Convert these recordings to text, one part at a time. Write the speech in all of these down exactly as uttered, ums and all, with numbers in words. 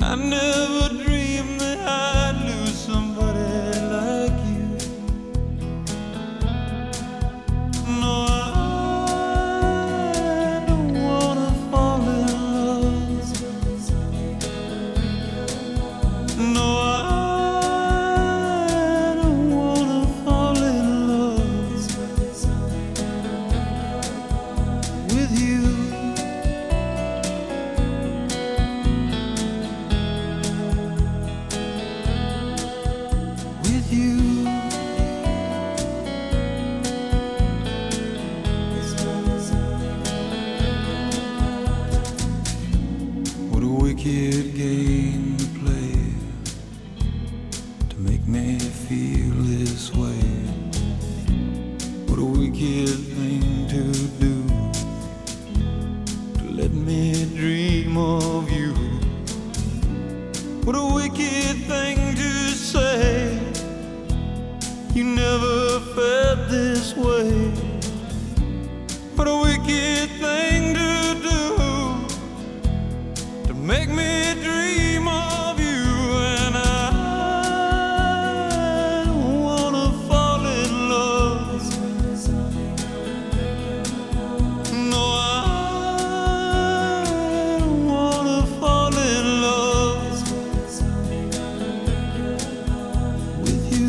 I never dreamed that I'd lose somebody like you. No, I don't wanna fall in love. No, I don't wanna fall in love with you. What a wicked game to play to make me feel this way. What a wicked thing to do to let me dream of you. What a wicked thing to say. You never felt this way. What a wicked thing to do to make me dream of you. And I don't wanna fall in love. No, I don't wanna fall in love with you.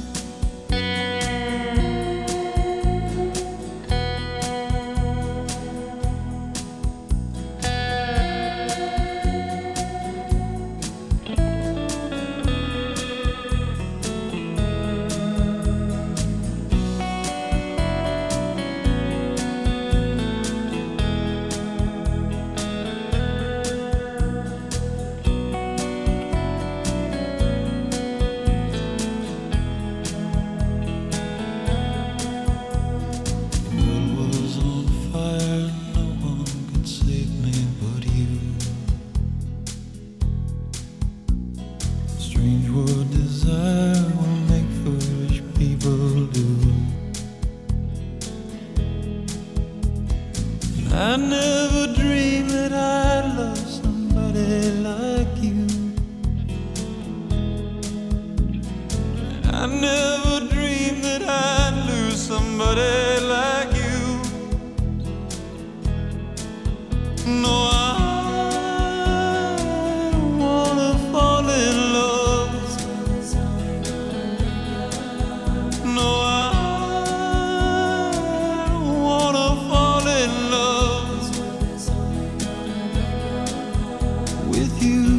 Strange what desire will make foolish people do. And I never dreamed that I'd love somebody like you. And I never dreamed that I'd lose somebody like you. No, I No, I don't wanna fall in love with you.